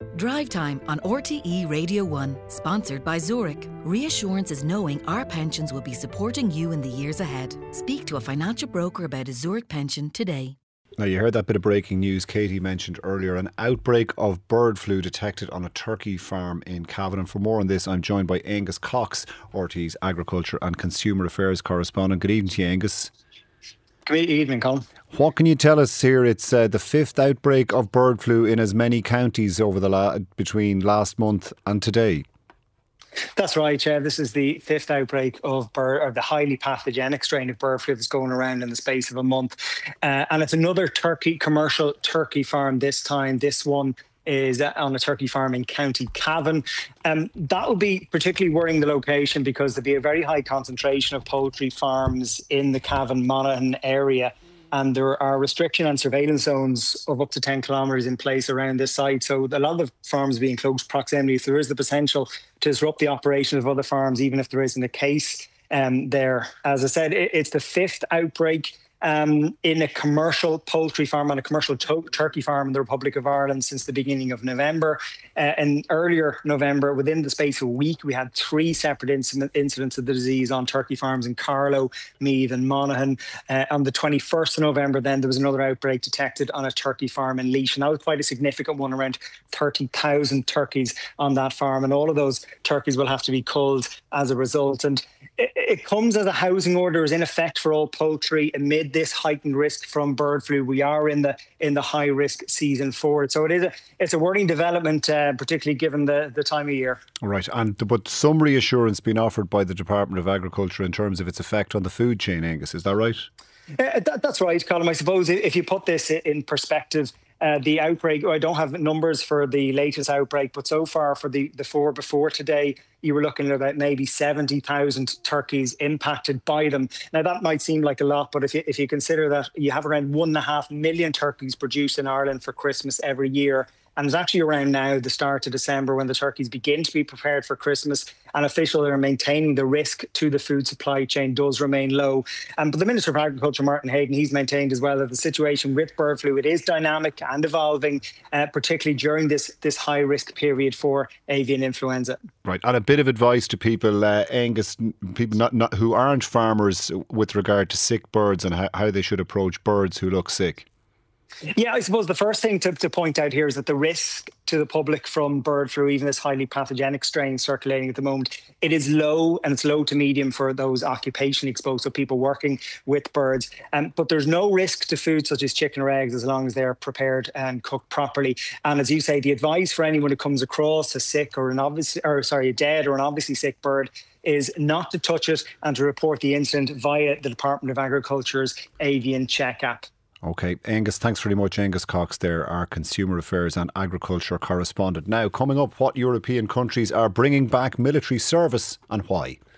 Drive Time on RTE Radio 1, sponsored by Zurich. Reassurance is knowing our pensions will be supporting you in the years ahead. Speak to a financial broker about a Zurich pension today. Now, you heard that bit of breaking news Katie mentioned earlier. An outbreak of bird flu detected on a turkey farm in Cavan. And for more on this, I'm joined by Angus Cox, RTE's Agriculture and Consumer Affairs correspondent. Good evening to you, Angus. Good evening, Colin. What can you tell us here? It's the fifth outbreak of bird flu in as many counties over between last month and today. That's right, yeah. This is the fifth outbreak of the highly pathogenic strain of bird flu that's going around in the space of a month. And it's another commercial turkey farm this time. This one is on a turkey farm in County Cavan. That will be particularly worrying the location because there'll be a very high concentration of poultry farms in the Cavan-Monaghan area. And there are restriction and surveillance zones of up to 10 kilometres in place around this site. So a lot of farms being close proximity, if there is the potential to disrupt the operation of other farms, even if there isn't a case there. As I said, it's the fifth outbreak in a commercial poultry farm, on a commercial turkey farm in the Republic of Ireland since the beginning of November. And earlier November, within the space of a week, we had three separate incidents of the disease on turkey farms in Carlow, Meath and Monaghan. On the 21st of November, then there was another outbreak detected on a turkey farm in Laois. And that was quite a significant one, around 30,000 turkeys on that farm. And all of those turkeys will have to be culled as a result. And it comes as a housing order is in effect for all poultry amid this heightened risk from bird flu. We are in the high risk season for it. So it's a worrying development, particularly given the time of year. Right, but some reassurance being offered by the Department of Agriculture in terms of its effect on the food chain, Angus, is that right? That's right, Colin. I suppose if you put this in perspective, the outbreak, I don't have numbers for the latest outbreak, but so far for the four before today, you were looking at about maybe 70,000 turkeys impacted by them. Now, that might seem like a lot, but if you consider that you have around 1.5 million turkeys produced in Ireland for Christmas every year, and it's actually around now, the start of December, when the turkeys begin to be prepared for Christmas, and officials are maintaining the risk to the food supply chain does remain low. But the Minister of Agriculture, Martin Hagan, he's maintained as well that the situation with bird flu, it is dynamic and evolving, particularly during this high risk period for avian influenza. Right, and a bit of advice to people, Angus, people not who aren't farmers with regard to sick birds and how they should approach birds who look sick. Yeah, I suppose the first thing to point out here is that the risk to the public from bird flu, even this highly pathogenic strain circulating at the moment, it is low, and it's low to medium for those occupationally exposed, so people working with birds. But there's no risk to food such as chicken or eggs as long as they're prepared and cooked properly. And as you say, the advice for anyone who comes across a sick or a dead or an obviously sick bird is not to touch it and to report the incident via the Department of Agriculture's Avian Check app. OK, Angus, thanks very much. Angus Cox there, our Consumer Affairs and Agriculture correspondent. Now, coming up, what European countries are bringing back military service and why?